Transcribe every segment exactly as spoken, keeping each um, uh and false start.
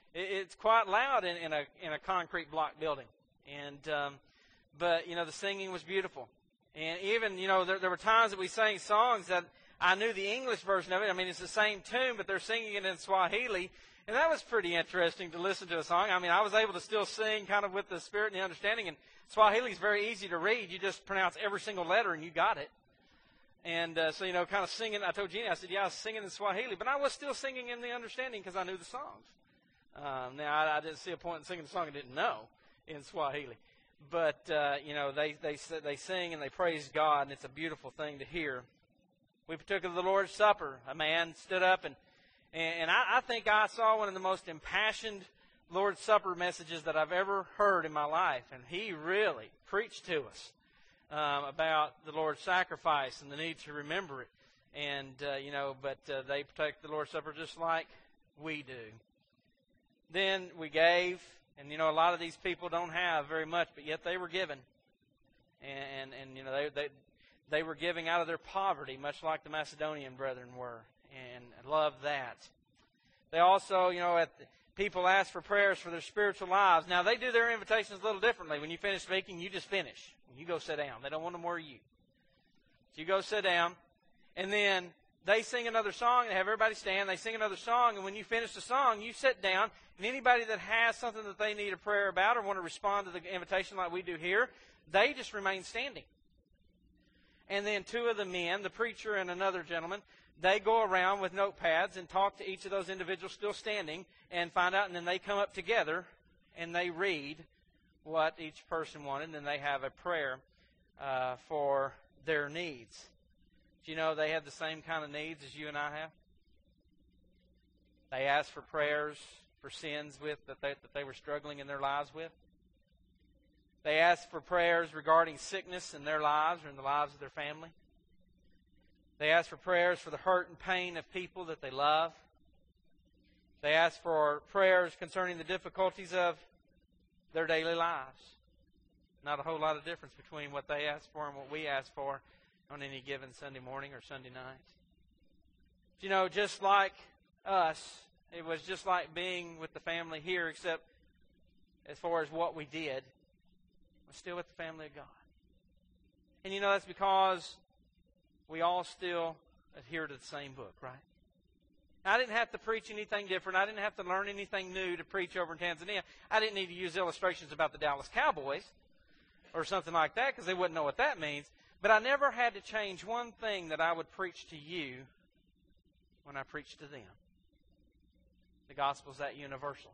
it, it's quite loud in, in a in a concrete block building. And um, but you know, the singing was beautiful. And even you know, there, there were times that we sang songs that I knew the English version of it. I mean, it's the same tune, but they're singing it in Swahili. And that was pretty interesting to listen to a song. I mean, I was able to still sing kind of with the spirit and the understanding. And Swahili is very easy to read. You just pronounce every single letter and you got it. And uh, so, you know, kind of singing. I told Jeannie, I said, yeah, I was singing in Swahili. But I was still singing in the understanding because I knew the songs. Um, now, I, I didn't see a point in singing a song I didn't know in Swahili. But, uh, you know, they, they, they sing and they praise God, and it's a beautiful thing to hear. We partook of the Lord's Supper. A man stood up, and and I, I think I saw one of the most impassioned Lord's Supper messages that I've ever heard in my life. And he really preached to us um, about the Lord's sacrifice and the need to remember it. And, uh, you know, but uh, they partake the Lord's Supper just like we do. Then we gave, and, you know, a lot of these people don't have very much, but yet they were given. And, and, and you know, they, they, they were giving out of their poverty, much like the Macedonian brethren were. And I love that. They also, you know, at the, people ask for prayers for their spiritual lives. Now, they do their invitations a little differently. When you finish speaking, you just finish. You go sit down. They don't want to more you. So you go sit down, and then they sing another song. They have everybody stand. They sing another song, and when you finish the song, you sit down, and anybody that has something that they need a prayer about or want to respond to the invitation like we do here, they just remain standing. And then two of the men, the preacher and another gentleman, they go around with notepads and talk to each of those individuals still standing and find out, and then they come up together and they read what each person wanted, and they have a prayer uh, for their needs. Do you know they have the same kind of needs as you and I have? They asked for prayers for sins with that they, that they were struggling in their lives with. They asked for prayers regarding sickness in their lives or in the lives of their family. They ask for prayers for the hurt and pain of people that they love. They ask for prayers concerning the difficulties of their daily lives. Not a whole lot of difference between what they ask for and what we ask for on any given Sunday morning or Sunday night. You know, just like us, it was just like being with the family here, except as far as what we did, we're still with the family of God. And you know, that's because we all still adhere to the same book, right? I didn't have to preach anything different. I didn't have to learn anything new to preach over in Tanzania. I didn't need to use illustrations about the Dallas Cowboys or something like that because they wouldn't know what that means. But I never had to change one thing that I would preach to you when I preached to them. The gospel's that universal.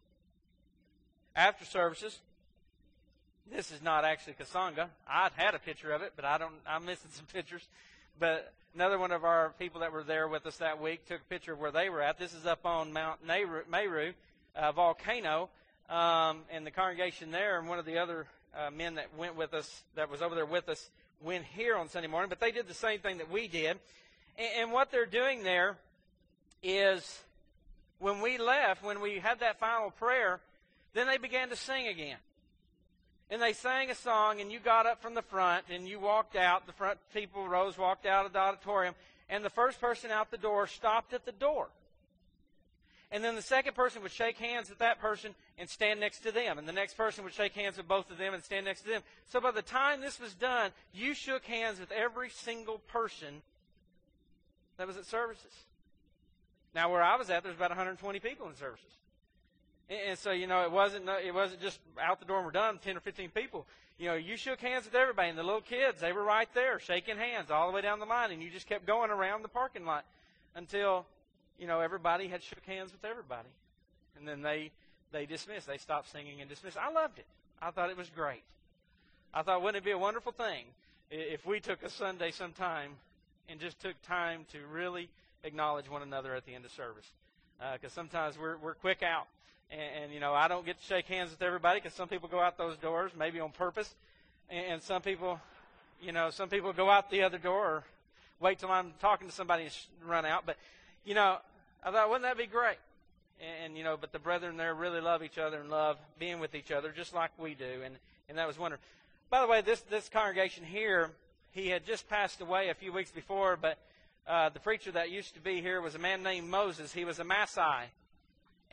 After services, this is not actually Kasanga. I'd had a picture of it, but I don't, I'm missing some pictures. But another one of our people that were there with us that week took a picture of where they were at. This is up on Mount Meru, uh, volcano, um, and the congregation there. And one of the other uh, men that went with us, that was over there with us, went here on Sunday morning. But they did the same thing that we did. And, and what they're doing there is when we left, when we had that final prayer, then they began to sing again. And they sang a song, and you got up from the front, and you walked out. The front people rose, walked out of the auditorium, and the first person out the door stopped at the door. And then the second person would shake hands with that person and stand next to them. And the next person would shake hands with both of them and stand next to them. So by the time this was done, you shook hands with every single person that was at services. Now, where I was at, there was about one hundred twenty people in services. And so, you know, it wasn't it wasn't just out the door and we're done, ten or fifteen people. You know, you shook hands with everybody. And the little kids, they were right there shaking hands all the way down the line. And you just kept going around the parking lot until, you know, everybody had shook hands with everybody. And then they, they dismissed. They stopped singing and dismissed. I loved it. I thought it was great. I thought, wouldn't it be a wonderful thing if we took a Sunday sometime and just took time to really acknowledge one another at the end of service. Because uh, sometimes we're we're quick out. And, and, you know, I don't get to shake hands with everybody because some people go out those doors, maybe on purpose. And, and some people, you know, some people go out the other door or wait till I'm talking to somebody and sh- run out. But, you know, I thought, wouldn't that be great? And, and, you know, but the brethren there really love each other and love being with each other just like we do. And, and that was wonderful. By the way, this, this congregation here, he had just passed away a few weeks before, but uh, the preacher that used to be here was a man named Moses. He was a Maasai.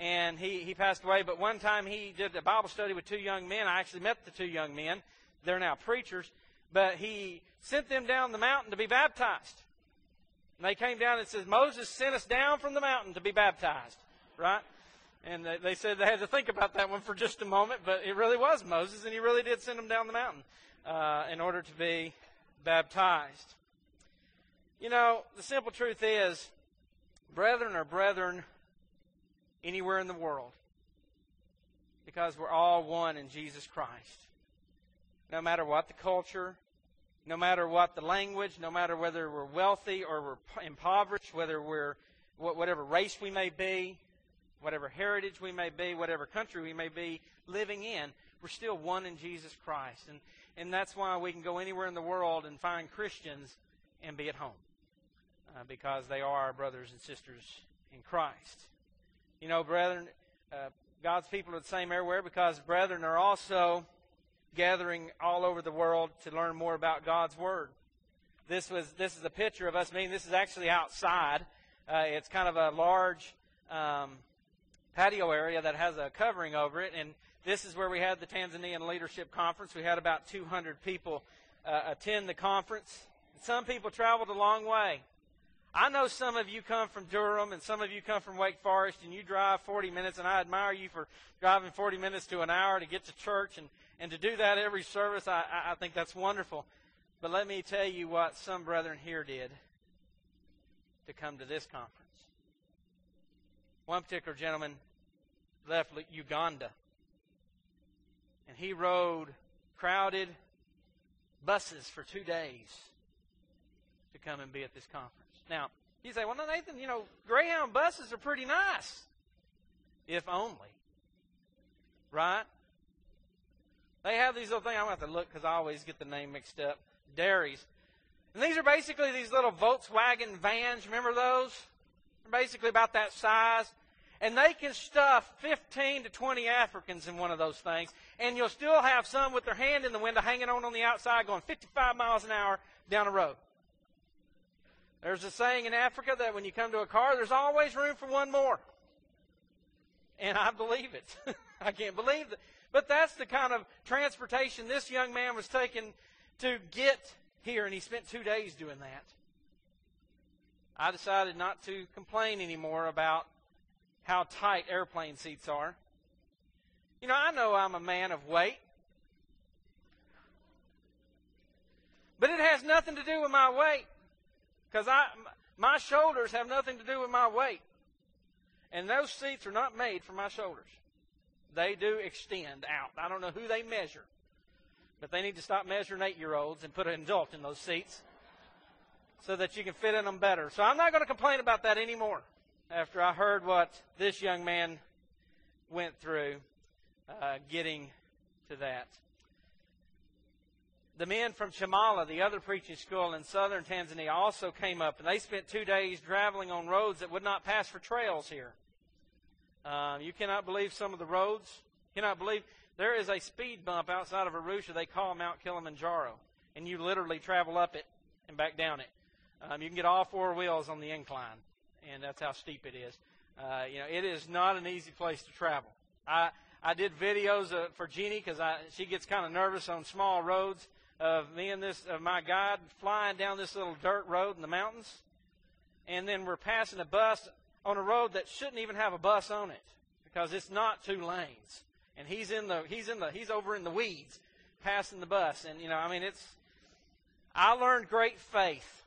and he, he passed away. But one time he did a Bible study with two young men. I actually met the two young men. They're now preachers. But he sent them down the mountain to be baptized. And they came down and said, Moses sent us down from the mountain to be baptized. Right? And they, they said they had to think about that one for just a moment. But it really was Moses, and he really did send them down the mountain uh, in order to be baptized. You know, the simple truth is, brethren are brethren anywhere in the world, because we're all one in Jesus Christ. No matter what the culture, no matter what the language, no matter whether we're wealthy or we're impoverished, whether we're whatever race we may be, whatever heritage we may be, whatever country we may be living in, we're still one in Jesus Christ. And, and that's why we can go anywhere in the world and find Christians and be at home, uh, because they are our brothers and sisters in Christ. You know, brethren, uh, God's people are the same everywhere, because brethren are also gathering all over the world to learn more about God's Word. This was this is a picture of us meeting. This is actually outside. Uh, it's kind of a large um, patio area that has a covering over it, and this is where we had the Tanzanian Leadership Conference. We had about two hundred people uh, attend the conference. Some people traveled a long way. I know some of you come from Durham, and some of you come from Wake Forest, and you drive forty minutes, and I admire you for driving forty minutes to an hour to get to church, and, and to do that every service. I, I think that's wonderful. But let me tell you what some brethren here did to come to this conference. One particular gentleman left Uganda, and he rode crowded buses for two days to come and be at this conference. Now, you say, well, no, Nathan, you know, Greyhound buses are pretty nice. If only. Right? They have these little things. I'm going to have to look because I always get the name mixed up. Dairies. And these are basically these little Volkswagen vans. Remember those? They're basically about that size. And they can stuff fifteen to twenty Africans in one of those things. And you'll still have some with their hand in the window hanging on on the outside going fifty-five miles an hour down the road. There's a saying in Africa that when you come to a car, there's always room for one more. And I believe it. I can't believe it. But that's the kind of transportation this young man was taking to get here, and he spent two days doing that. I decided not to complain anymore about how tight airplane seats are. You know, I know I'm a man of weight. But it has nothing to do with my weight. Because I, my shoulders have nothing to do with my weight. And those seats are not made for my shoulders. They do extend out. I don't know who they measure. But they need to stop measuring eight-year-olds and put an adult in those seats so that you can fit in them better. So I'm not going to complain about that anymore after I heard what this young man went through uh, getting to that. The men from Chamala, the other preaching school in southern Tanzania, also came up, and they spent two days traveling on roads that would not pass for trails here. Uh, you cannot believe some of the roads. You cannot believe there is a speed bump outside of Arusha they call Mount Kilimanjaro, and you literally travel up it and back down it. Um, you can get all four wheels on the incline, and that's how steep it is. Uh, you know, it is not an easy place to travel. I I did videos uh, for Jeannie because she gets kind of nervous on small roads. Of me and this, of my guide flying down this little dirt road in the mountains, and then we're passing a bus on a road that shouldn't even have a bus on it because it's not two lanes, and he's in the he's in the he's over in the weeds, passing the bus, and you know, I mean, it's. I learned great faith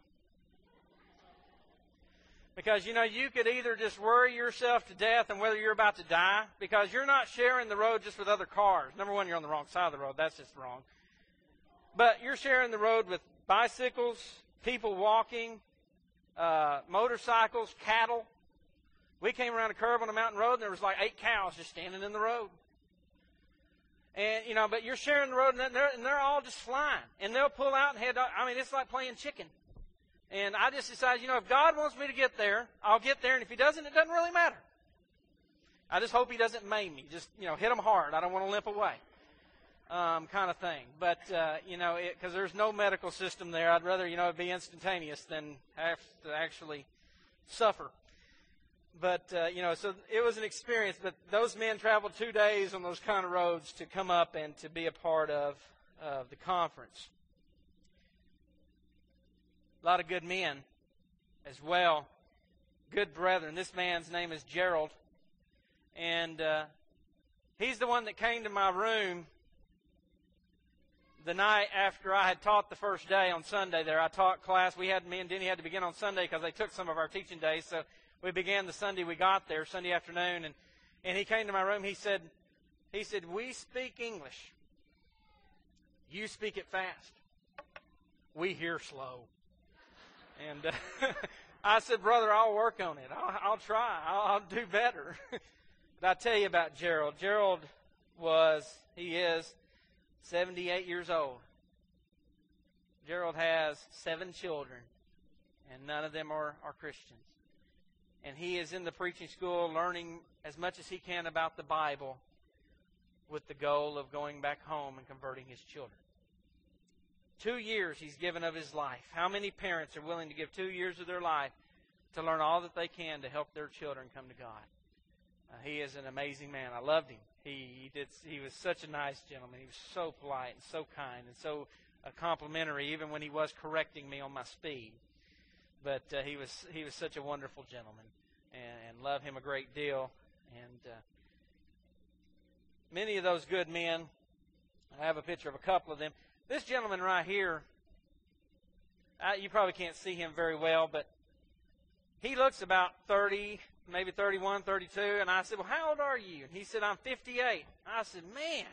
because you know you could either just worry yourself to death and whether you're about to die because you're not sharing the road just with other cars. Number one, you're on the wrong side of the road. That's just wrong. But you're sharing the road with bicycles, people walking, uh, motorcycles, cattle. We came around a curve on a mountain road, and there was like eight cows just standing in the road. And, you know, but you're sharing the road, and they're, and they're all just flying. And they'll pull out and head, I mean, it's like playing chicken. And I just decided, you know, if God wants me to get there, I'll get there. And if he doesn't, it doesn't really matter. I just hope he doesn't maim me. Just, you know, hit them hard. I don't want to limp away. Um, kind of thing. But, uh, you know, because there's no medical system there, I'd rather, you know, it be instantaneous than have to actually suffer. but uh, you know, so it was an experience. But those men traveled two days on those kind of roads to come up and to be a part of uh, the conference. A lot of good men as well, good brethren. This man's name is Gerald, and uh, he's the one that came to my room the night after I had taught the first day on Sunday there. I taught class. We had, me and Denny had to begin on Sunday because they took some of our teaching days. So we began the Sunday we got there, Sunday afternoon. And, and he came to my room. He said, he said, we speak English. You speak it fast. We hear slow. And uh, I said, brother, I'll work on it. I'll, I'll try. I'll, I'll do better. But I tell you about Gerald. Gerald was, he is, seventy-eight years old. Gerald has seven children, and none of them are, are Christians. And he is in the preaching school learning as much as he can about the Bible with the goal of going back home and converting his children. Two years he's given of his life. How many parents are willing to give two years of their life to learn all that they can to help their children come to God? Uh, he is an amazing man. I loved him. He, he did. He was such a nice gentleman. He was so polite and so kind and so uh, complimentary, even when he was correcting me on my speed. But uh, he was he was such a wonderful gentleman, and, and love him a great deal. And uh, many of those good men, I have a picture of a couple of them. This gentleman right here, I, you probably can't see him very well, but he looks about thirty. Maybe thirty-one, thirty-two, and I said, well, how old are you? And he said, I'm fifty-eight. I said, man,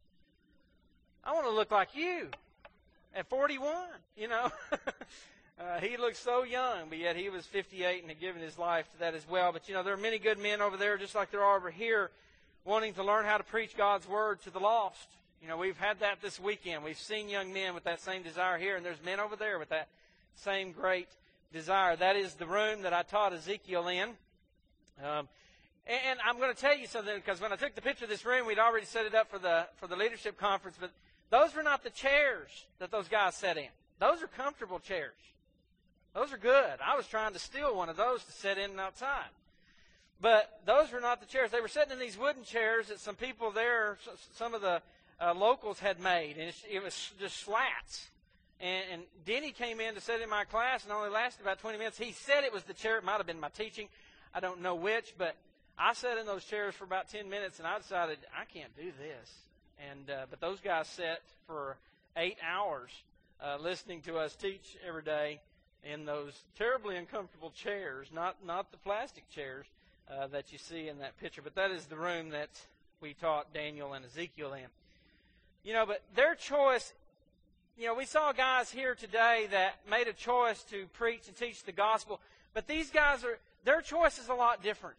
I want to look like you at forty-one, you know. uh, he looked so young, but yet he was fifty-eight and had given his life to that as well. But, you know, there are many good men over there, just like there are over here, wanting to learn how to preach God's Word to the lost. You know, we've had that this weekend. We've seen young men with that same desire here, and there's men over there with that same great desire. That is the room that I taught Ezekiel in. Um, and, and I'm going to tell you something, because when I took the picture of this room, we'd already set it up for the for the leadership conference, but those were not the chairs that those guys sat in. Those are comfortable chairs. Those are good. I was trying to steal one of those to sit in outside. But those were not the chairs. They were sitting in these wooden chairs that some people there, some of the uh, locals had made, and it was just slats. And, and Denny came in to sit in my class, and only lasted about twenty minutes. He said it was the chair. It might have been my teaching. I don't know which, but I sat in those chairs for about ten minutes, and I decided I can't do this. And uh, but those guys sat for eight hours uh, listening to us teach every day in those terribly uncomfortable chairs, not not the plastic chairs uh, that you see in that picture. But that is the room that we taught Daniel and Ezekiel in. You know, but their choice, you know, we saw guys here today that made a choice to preach and teach the gospel, but these guys are, their choice is a lot different.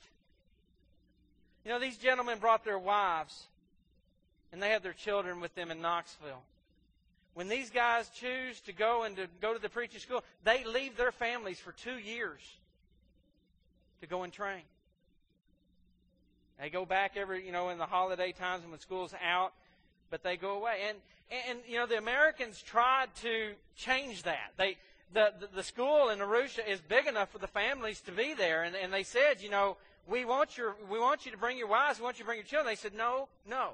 You know, these gentlemen brought their wives, and they had their children with them in Knoxville. When these guys choose to go and to go to the preaching school, they leave their families for two years to go and train. They go back every, you know, in the holiday times and when school's out, but they go away. And, and you know, the Americans tried to change that. They The, the, the school in Arusha is big enough for the families to be there. And, and they said, you know, we want your we want you to bring your wives, we want you to bring your children. They said, no, no.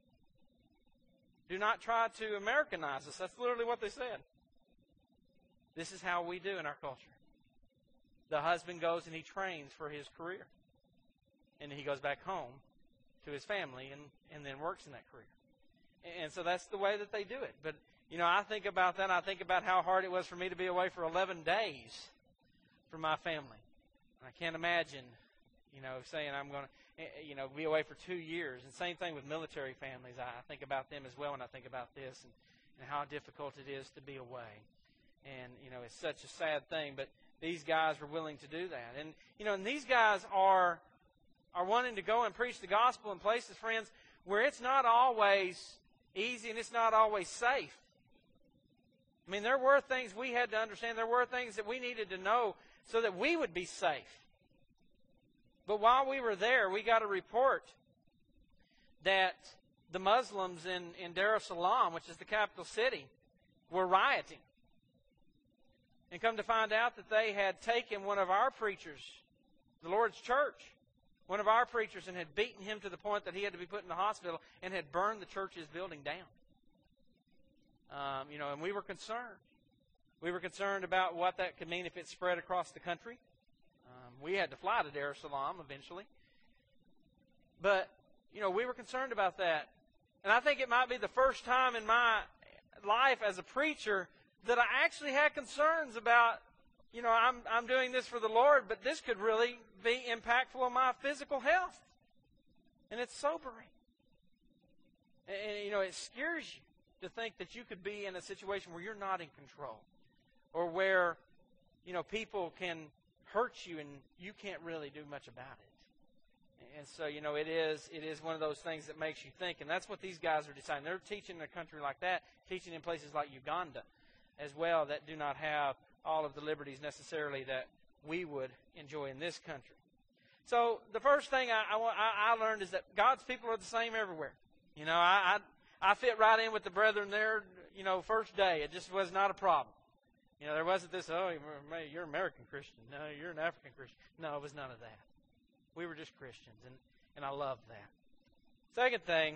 Do not try to Americanize us. That's literally what they said. This is how we do in our culture. The husband goes and he trains for his career. And he goes back home to his family and, and then works in that career. And so that's the way that they do it. But you know, I think about that. I think about how hard it was for me to be away for eleven days from my family. I can't imagine, you know, saying I'm going to, you know, be away for two years. And same thing with military families. I think about them as well when I think about this and, and how difficult it is to be away. And, you know, it's such a sad thing. But these guys were willing to do that. And, you know, and these guys are are wanting to go and preach the gospel in places, friends, where it's not always easy and it's not always safe. I mean, there were things we had to understand. There were things that we needed to know so that we would be safe. But while we were there, we got a report that the Muslims in, in Dar es Salaam, which is the capital city, were rioting. And come to find out that they had taken one of our preachers the Lord's church, one of our preachers, and had beaten him to the point that he had to be put in the hospital and had burned the church's building down. Um, you know, and we were concerned. We were concerned about what that could mean if it spread across the country. Um, we had to fly to Dar es Salaam eventually. But, you know, we were concerned about that. And I think it might be the first time in my life as a preacher that I actually had concerns about, you know, I'm, I'm doing this for the Lord, but this could really be impactful on my physical health. And it's sobering. And, and you know, it scares you to think that you could be in a situation where you're not in control, or where, you know, people can hurt you and you can't really do much about it. And so, you know, it is it is one of those things that makes you think, and that's what these guys are deciding. They're teaching in a country like that, teaching in places like Uganda as well, that do not have all of the liberties necessarily that we would enjoy in this country. So the first thing I, I, I learned is that God's people are the same everywhere. You know, I, I I fit right in with the brethren there, you know, first day. It just was not a problem. You know, there wasn't this, oh, you're an American Christian. No, you're an African Christian. No, it was none of that. We were just Christians, and, and I love that. Second thing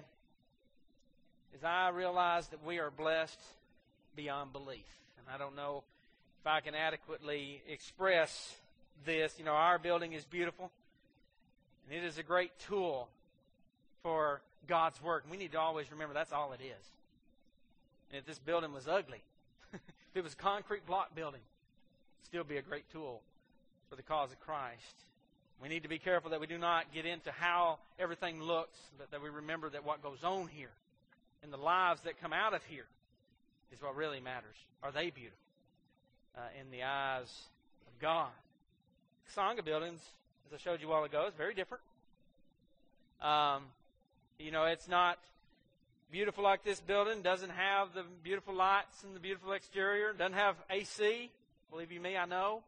is I realized that we are blessed beyond belief. And I don't know if I can adequately express this. You know, our building is beautiful, and it is a great tool for God's work. And we need to always remember that's all it is. And if this building was ugly, if it was a concrete block building, it'd still be a great tool for the cause of Christ. We need to be careful that we do not get into how everything looks, but that we remember that what goes on here and the lives that come out of here is what really matters. Are they beautiful uh, in the eyes of God? Sangha buildings, as I showed you a while ago, is very different. Um, you know, it's not beautiful like this building. Doesn't have the beautiful lights and the beautiful exterior. Doesn't have A C. Believe you me, I know.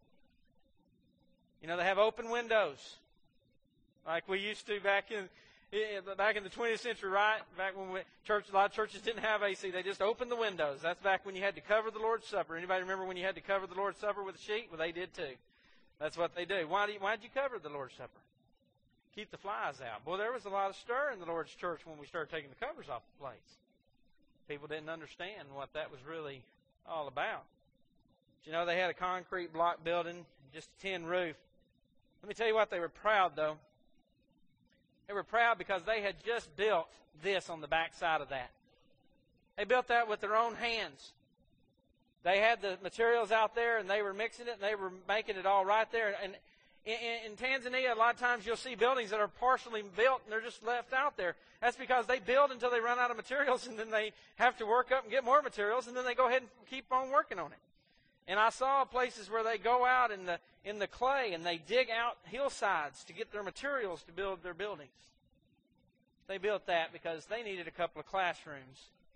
You know, they have open windows, like we used to back in back in the twentieth century, right? Back when we, church, a lot of churches didn't have A C. They just opened the windows. That's back when you had to cover the Lord's Supper. Anybody remember when you had to cover the Lord's Supper with a sheet? Well, they did too. That's what they do. Why do you, why did you cover the Lord's Supper? Keep the flies out. Boy, there was a lot of stir in the Lord's church when we started taking the covers off the plates. People didn't understand what that was really all about. But, you know, they had a concrete block building, just a tin roof. Let me tell you what, they were proud, though. They were proud because they had just built this on the back side of that. They built that with their own hands. They had the materials out there, and they were mixing it, and they were making it all right there. And in, in Tanzania, a lot of times you'll see buildings that are partially built, and they're just left out there. That's because they build until they run out of materials, and then they have to work up and get more materials, and then they go ahead and keep on working on it. And I saw places where they go out in the in the clay and they dig out hillsides to get their materials to build their buildings. They built that because they needed a couple of classrooms.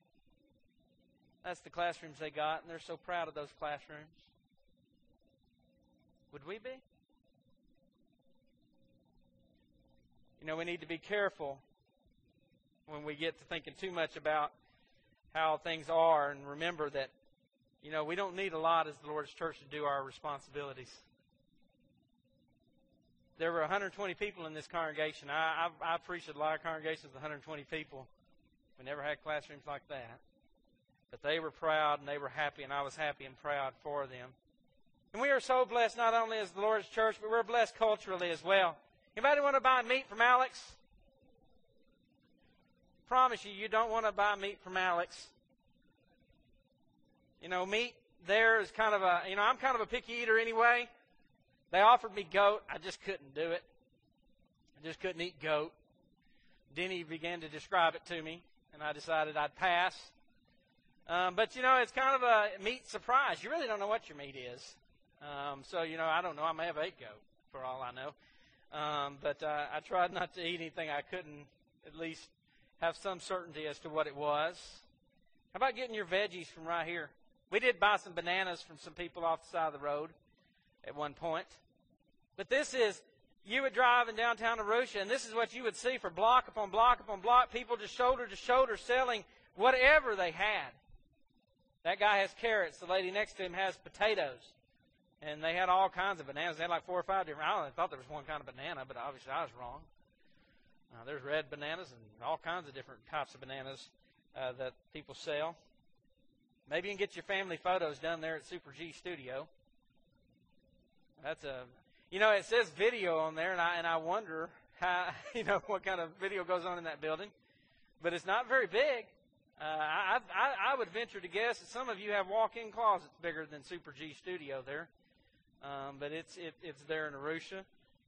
That's the classrooms they got, and they're so proud of those classrooms. Would we be? You know, we need to be careful when we get to thinking too much about how things are, and remember that, you know, we don't need a lot as the Lord's church to do our responsibilities. There were one hundred twenty people in this congregation. I, I, I preached at a lot of congregations with one hundred twenty people. We never had classrooms like that. But they were proud and they were happy, and I was happy and proud for them. And we are so blessed not only as the Lord's church, but we're blessed culturally as well. Anybody want to buy meat from Alex? Promise you, you don't want to buy meat from Alex. You know, meat there is kind of a, you know, I'm kind of a picky eater anyway. They offered me goat. I just couldn't do it. I just couldn't eat goat. Denny began to describe it to me, and I decided I'd pass. Um, but, you know, it's kind of a meat surprise. You really don't know what your meat is. Um, so, you know, I don't know. I may have ate goat for all I know. Um, but uh, I tried not to eat anything I couldn't at least have some certainty as to what it was. How about getting your veggies from right here? We did buy some bananas from some people off the side of the road at one point. But this is, you would drive in downtown Arusha, and this is what you would see for block upon block upon block, people just shoulder to shoulder selling whatever they had. That guy has carrots. The lady next to him has potatoes. And they had all kinds of bananas. They had like four or five different. I only thought there was one kind of banana, but obviously I was wrong. Uh, there's red bananas and all kinds of different types of bananas uh, that people sell. Maybe you can get your family photos done there at Super G Studio. That's a, you know, it says video on there, and I and I wonder how, you know, what kind of video goes on in that building. But it's not very big. Uh, I, I I would venture to guess that some of you have walk-in closets bigger than Super G Studio there. Um, but it's it, it's there in Arusha.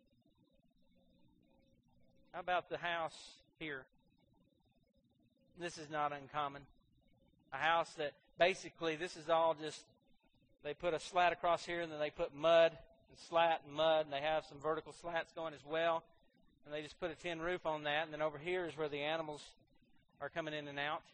How about the house here? This is not uncommon. A house that basically, this is all just, they put a slat across here, and then they put mud, and slat and mud, and they have some vertical slats going as well. And they just put a tin roof on that, and then over here is where the animals are coming in and out.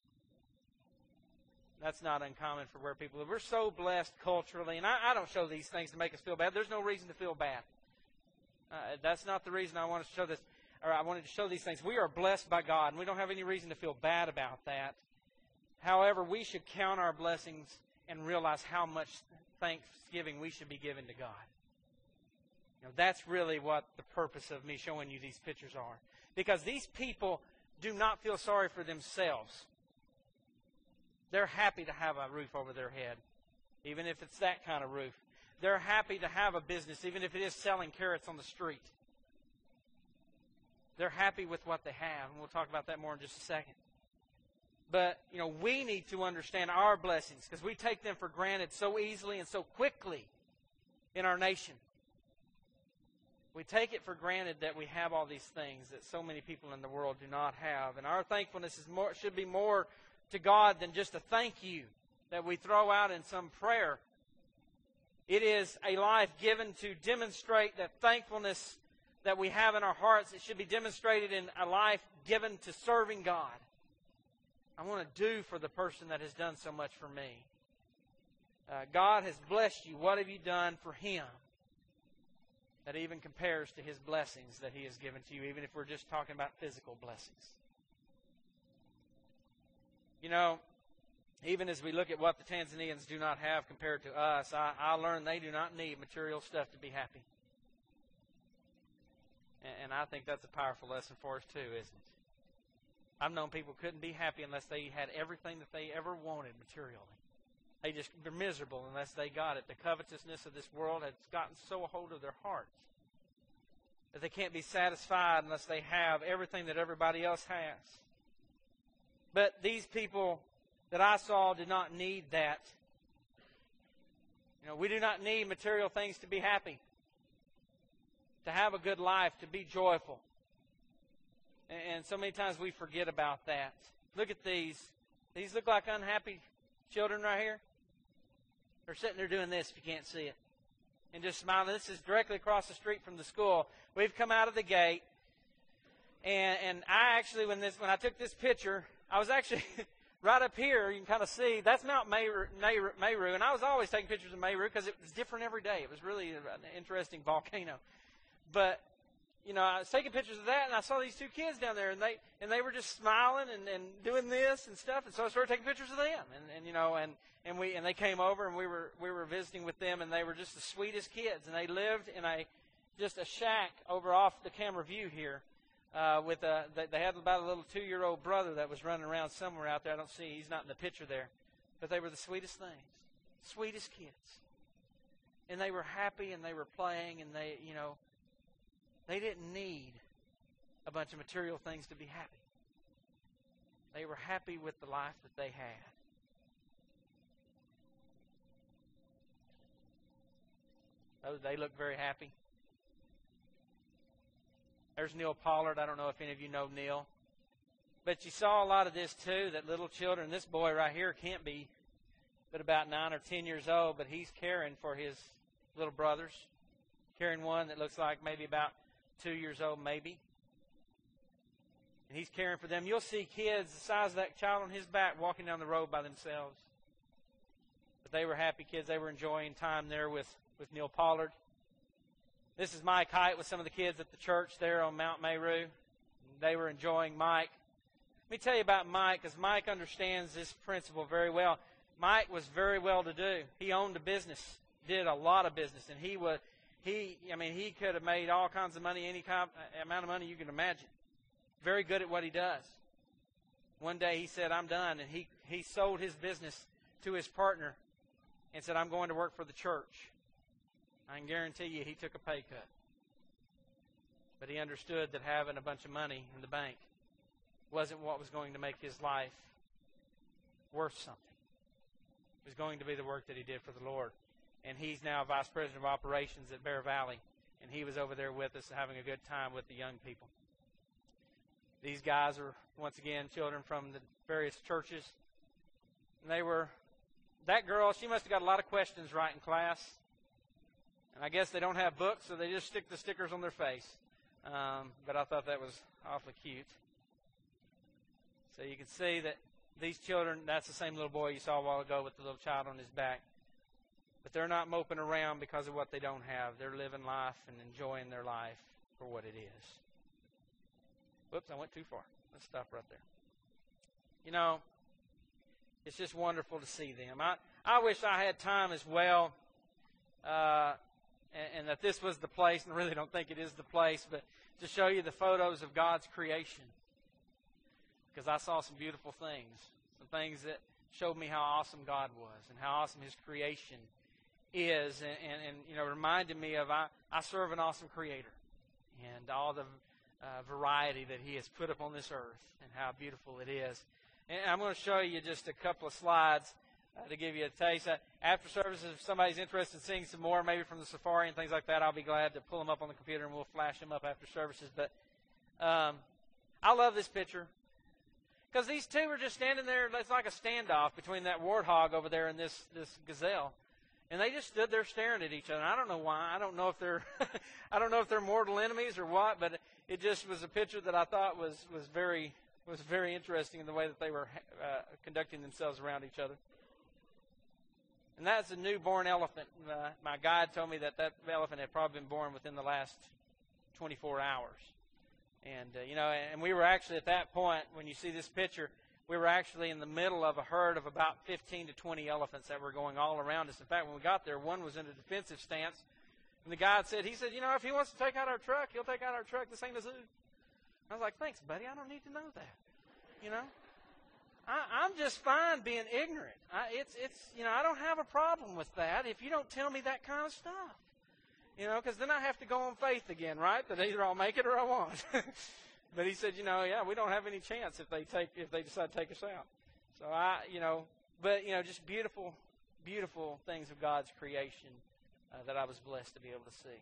That's not uncommon for where people live. We're so blessed culturally, and I, I don't show these things to make us feel bad. There's no reason to feel bad. Uh, that's not the reason I wanted to show this, or I wanted to show these things. We are blessed by God, and we don't have any reason to feel bad about that. However, we should count our blessings and realize how much thanksgiving we should be giving to God. You know, that's really what the purpose of me showing you these pictures are. Because these people do not feel sorry for themselves. They're happy to have a roof over their head, even if it's that kind of roof. They're happy to have a business, even if it is selling carrots on the street. They're happy with what they have, and we'll talk about that more in just a second. But, you know, we need to understand our blessings because we take them for granted so easily and so quickly in our nation. We take it for granted that we have all these things that so many people in the world do not have. And our thankfulness is more, should be more to God than just a thank you that we throw out in some prayer. It is a life given to demonstrate that thankfulness that we have in our hearts. It should be demonstrated in a life given to serving God. I want to do for the person that has done so much for me. Uh, God has blessed you. What have you done for Him that even compares to His blessings that He has given to you, even if we're just talking about physical blessings? You know, even as we look at what the Tanzanians do not have compared to us, I, I learned they do not need material stuff to be happy. And, and I think that's a powerful lesson for us too, isn't it? I've known people couldn't be happy unless they had everything that they ever wanted materially. They just, they're miserable unless they got it. The covetousness of this world has gotten so a hold of their hearts that they can't be satisfied unless they have everything that everybody else has. But these people that I saw did not need that. You know, we do not need material things to be happy, to have a good life, to be joyful. And so many times we forget about that. Look at these. These look like unhappy children right here. They're sitting there doing this, if you can't see it, and just smiling. This is directly across the street from the school. We've come out of the gate, and and I actually, when this when I took this picture, I was actually right up here. You can kind of see that's Mount Meru, Meru, and I was always taking pictures of Meru because it was different every day. It was really an interesting volcano, but. You know, I was taking pictures of that, and I saw these two kids down there, and they and they were just smiling and, and doing this and stuff, and so I started taking pictures of them, and, and you know, and, and we and they came over, and we were we were visiting with them, and they were just the sweetest kids, and they lived in a just a shack over off the camera view here, uh, with a they, they had about a little two-year-old brother that was running around somewhere out there. I don't see he's not in the picture there, but they were the sweetest things, sweetest kids, and they were happy, and they were playing, and they you know. They didn't need a bunch of material things to be happy. They were happy with the life that they had. Oh, they look very happy. There's Neil Pollard. I don't know if any of you know Neil. But you saw a lot of this too, that little children. This boy right here can't be but about nine or ten years old, but he's caring for his little brothers. Carrying one that looks like maybe about two years old, maybe. And he's caring for them. You'll see kids the size of that child on his back walking down the road by themselves. But they were happy kids. They were enjoying time there with, with Neil Pollard. This is Mike Height with some of the kids at the church there on Mount Meru. They were enjoying Mike. Let me tell you about Mike, because Mike understands this principle very well. Mike was very well to do. He owned a business. did a lot of business, and he was he. I mean, he could have made all kinds of money, any kind, amount of money you can imagine. Very good at what he does. One day he said, "I'm done," and he he sold his business to his partner, and said, "I'm going to work for the church." I can guarantee you, he took a pay cut, but he understood that having a bunch of money in the bank wasn't what was going to make his life worth something. It was going to be the work that he did for the Lord. And he's now Vice President of Operations at Bear Valley. And he was over there with us having a good time with the young people. These guys are, once again, children from the various churches. And they were, that girl, she must have got a lot of questions right in class. And I guess they don't have books, so they just stick the stickers on their face. Um, but I thought that was awfully cute. So you can see that these children, that's the same little boy you saw a while ago with the little child on his back. But they're not moping around because of what they don't have. They're living life and enjoying their life for what it is. Whoops, I went too far. Let's stop right there. You know, it's just wonderful to see them. I, I wish I had time as well, uh, and, and that this was the place, and I really don't think it is the place, but to show you the photos of God's creation. Because I saw some beautiful things, some things that showed me how awesome God was and how awesome His creation is, and, and, and you know, reminded me of I, I serve an awesome Creator and all the uh, variety that He has put upon this earth and how beautiful it is. And I'm going to show you just a couple of slides uh, to give you a taste. Uh, after services, if somebody's interested in seeing some more, maybe from the safari and things like that, I'll be glad to pull them up on the computer and we'll flash them up after services. But um, I love this picture. Because these two are just standing there. It's like a standoff between that warthog over there and this, this gazelle, and they just stood there staring at each other. And I don't know why. I don't know if they're, I don't know if they're mortal enemies or what. But it just was a picture that I thought was was very was very interesting in the way that they were uh, conducting themselves around each other. And that's a newborn elephant. Uh, my guide told me that that elephant had probably been born within the last twenty-four hours. And, uh, you know, and we were actually at that point, when you see this picture, we were actually in the middle of a herd of about fifteen to twenty elephants that were going all around us. In fact, when we got there, one was in a defensive stance. And the guide said, he said, you know, if he wants to take out our truck, he'll take out our truck. This ain't a zoo. I was like, thanks, buddy. I don't need to know that. You know, I, I'm just fine being ignorant. I, it's, it's, you know, I don't have a problem with that if you don't tell me that kind of stuff. You know, because then I have to go on faith again, right? That either I'll make it or I won't. But he said, you know, yeah, we don't have any chance if they take if they decide to take us out. So I, you know, but you know, just beautiful, beautiful things of God's creation uh, that I was blessed to be able to see.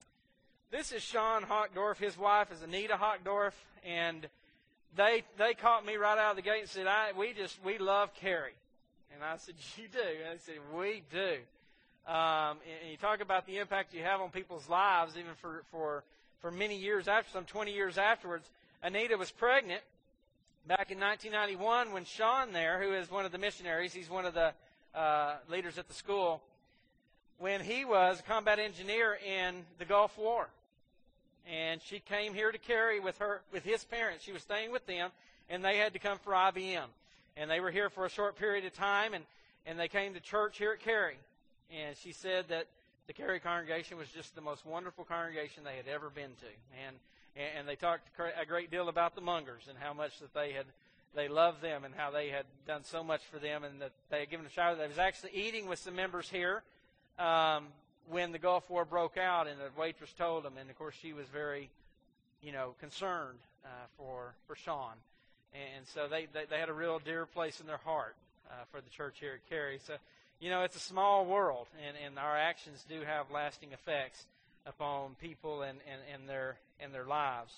This is Sean Hockdorf. His wife is Anita Hockdorf, and they they caught me right out of the gate and said, I we just we love Carrie, and I said, you do? And they said, we do. Um, and you talk about the impact you have on people's lives, even for, for, for many years after, some twenty years afterwards. Anita was pregnant back in nineteen ninety-one when Sean there, who is one of the missionaries, he's one of the uh, leaders at the school, when he was a combat engineer in the Gulf War. And she came here to Cary with her, with his parents. She was staying with them, and they had to come for I B M. And they were here for a short period of time, and, and they came to church here at Cary. And she said that the Cary congregation was just the most wonderful congregation they had ever been to. And and they talked a great deal about the Mungers and how much that they had they loved them and how they had done so much for them and that they had given a shower. They was actually eating with some members here um, when the Gulf War broke out, and the waitress told them. And, of course, she was very, you know, concerned uh, for, for Sean. And so they, they, they had a real dear place in their heart uh, for the church here at Cary. So, you know, it's a small world, and, and our actions do have lasting effects upon people and, and, and their and their lives.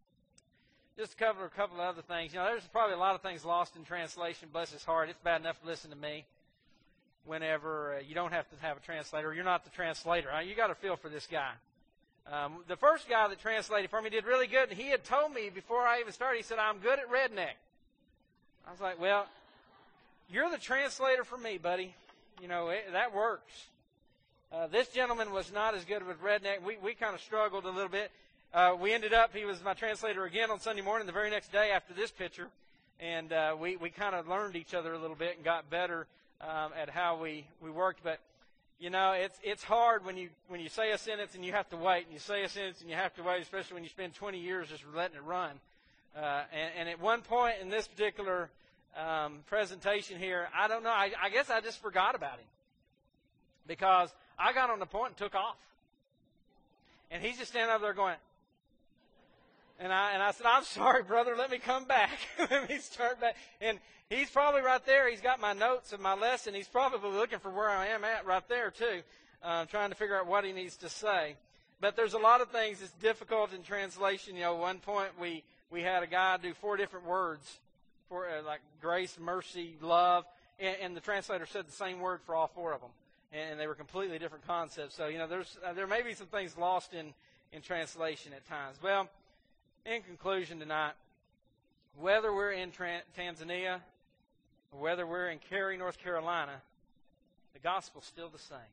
Just to cover a couple of other things. You know, there's probably a lot of things lost in translation. Bless his heart. It's bad enough to listen to me whenever uh, you don't have to have a translator. You're not the translator. Right? You got to feel for this guy. Um, the first guy that translated for me did really good, and he had told me before I even started, he said, I'm good at redneck. I was like, well, you're the translator for me, buddy. You know, it, that works. Uh, this gentleman was not as good with redneck. We we kind of struggled a little bit. Uh, we ended up, he was my translator again on Sunday morning, the very next day after this picture. And uh, we, we kind of learned each other a little bit and got better um, at how we, we worked. But You know, it's it's hard when you when you say a sentence and you have to wait, and you say a sentence and you have to wait, especially when you spend twenty years just letting it run. Uh, and, and at one point in this particular um, presentation here, I don't know, I, I guess I just forgot about him. Because I got on the point and took off. And he's just standing up there going, and I and I said, I'm sorry, brother, let me come back. Let me start back. And he's probably right there. He's got my notes of my lesson. He's probably looking for where I am at right there, too, uh, trying to figure out what he needs to say. But there's a lot of things that's difficult in translation. You know, at one point we, we had a guy do four different words, for uh, like grace, mercy, love, and, and the translator said the same word for all four of them. And they were completely different concepts. So, you know, there's uh, there may be some things lost in, in translation at times. Well, in conclusion tonight, whether we're in Tran- Tanzania or whether we're in Cary, North Carolina, the gospel's still the same.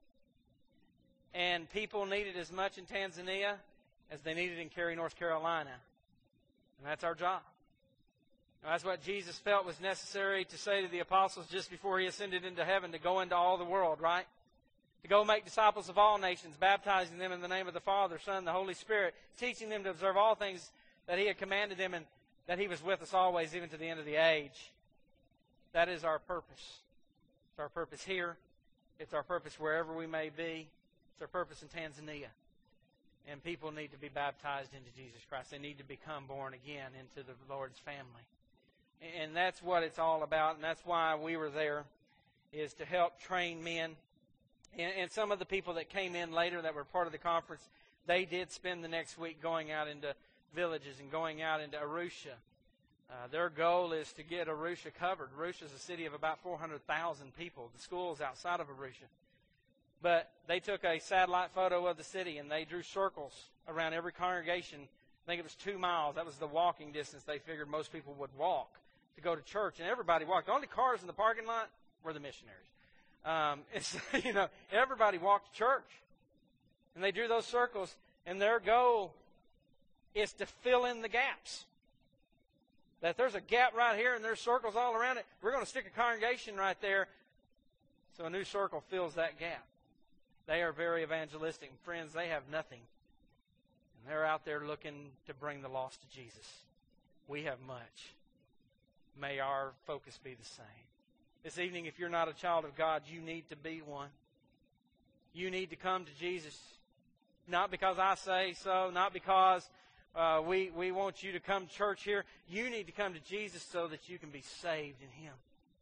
And people need it as much in Tanzania as they need it in Cary, North Carolina. And that's our job. And that's what Jesus felt was necessary to say to the apostles just before he ascended into heaven, to go into all the world, right? To go make disciples of all nations, baptizing them in the name of the Father, Son, and the Holy Spirit, teaching them to observe all things that he had commanded them, and that he was with us always, even to the end of the age. That is our purpose. It's our purpose here. It's our purpose wherever we may be. It's our purpose in Tanzania. And people need to be baptized into Jesus Christ. They need to become born again into the Lord's family. And that's what it's all about, and that's why we were there, is to help train men. And, and some of the people that came in later that were part of the conference, they did spend the next week going out into villages and going out into Arusha. Uh, their goal is to get Arusha covered. Arusha is a city of about four hundred thousand people. The school is outside of Arusha. But they took a satellite photo of the city, and they drew circles around every congregation. I think it was two miles. That was the walking distance they figured most people would walk to go to church. And everybody walked. The only cars in the parking lot were the missionaries. Um, it's, you know, everybody walked to church. And they drew those circles, and their goal is to fill in the gaps. That there's a gap right here, and there's circles all around it. We're going to stick a congregation right there, so a new circle fills that gap. They are very evangelistic. Friends, they have nothing. And they're out there looking to bring the lost to Jesus. We have much. May our focus be the same. This evening, if you're not a child of God, you need to be one. You need to come to Jesus. Not because I say so, not because uh, we, we want you to come to church here. You need to come to Jesus so that you can be saved in Him.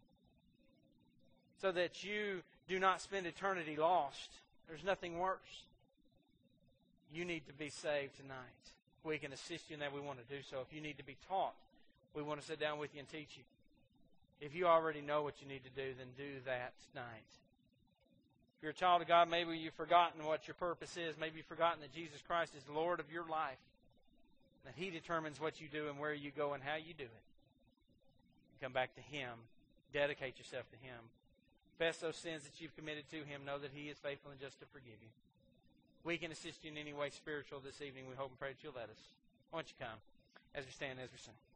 So that you do not spend eternity lost. There's nothing worse. You need to be saved tonight. We can assist you in that. We want to do so. If you need to be taught, we want to sit down with you and teach you. If you already know what you need to do, then do that tonight. If you're a child of God, maybe you've forgotten what your purpose is. Maybe you've forgotten that Jesus Christ is Lord of your life. That He determines what you do and where you go and how you do it. Come back to Him. Dedicate yourself to Him. Confess those sins that you've committed to Him. Know that He is faithful and just to forgive you. We can assist you in any way spiritual this evening. We hope and pray that you'll let us. Why don't you come as we stand, as we sing.